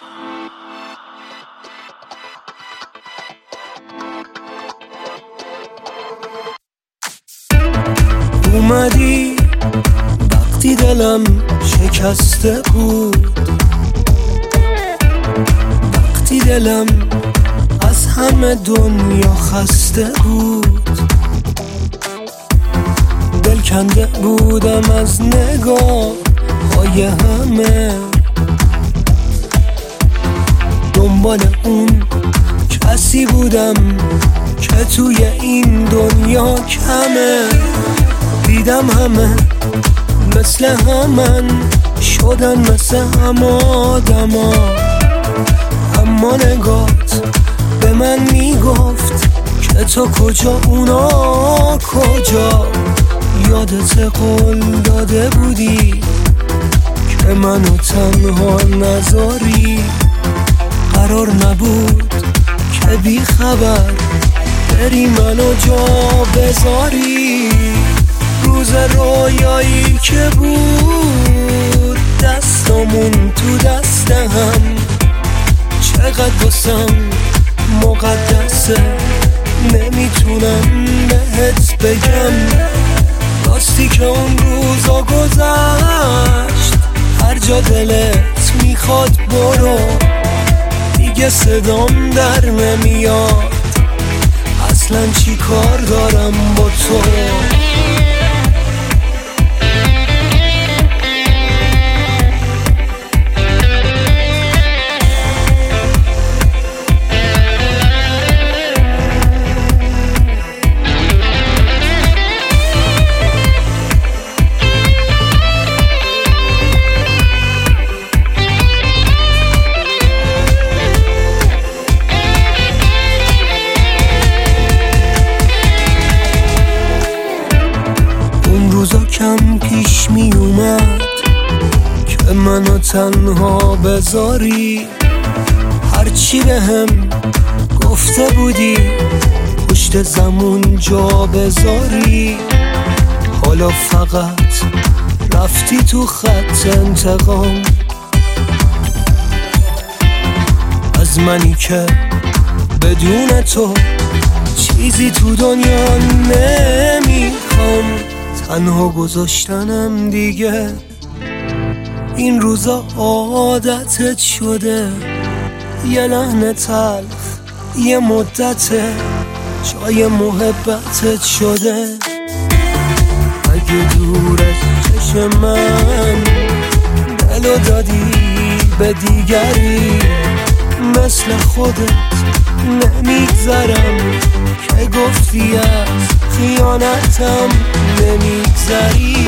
اومدی وقتی دلم شکسته بود، وقتی دلم از همه دنیا خسته بود، دل کنده بودم از نگاه های همه، دنبال اون کسی بودم که توی این دنیا کمه. دیدم همه مثل همن شدن، مثل هم آدما، اما نگات به من میگفت که تو کجا اونا کجا. یادت قول داده بودی که منو تنها نذاری، قرار نبود که بی خبر بری منو جا بذاری. روز رویایی که بود دستامون تو دست هم، چقدر بسم مقدسه نمیتونم بهت بگم. راستی که اون روزا گذشت، هر جا دلت میخواد برو، دیگه صدام در نمیاد، اصلا چی کار دارم با تو. کم پیش می اومد که منو تنها بذاری، هرچی به هم گفته بودی پشت زمون جا بذاری. حالا فقط رفتی تو خط انتقام از منی که بدون تو چیزی تو دنیا نمیخوام. تنها گذاشتنم دیگه این روزا عادتت شده، یه لحن تلخ یه مدته جای محبتت شده. اگه دور از چشم من دلو دادی به دیگری، مثل خودت نمیگذرم که گفتی از خیانتم نمیگذری.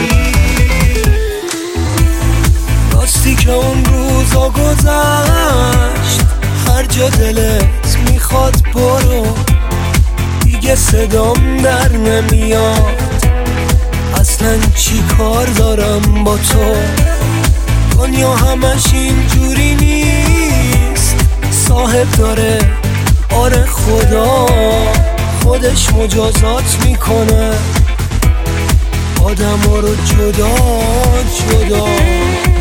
راستی که اون روزا گذشت، هر جا دلت میخواد برو، دیگه صدام در نمیاد، اصلا چی کار دارم با تو. دنیا همش اینجوری نیست، صاحب داره آره خدا، خودش مجازات میکنه آدم ها رو جدا جدا.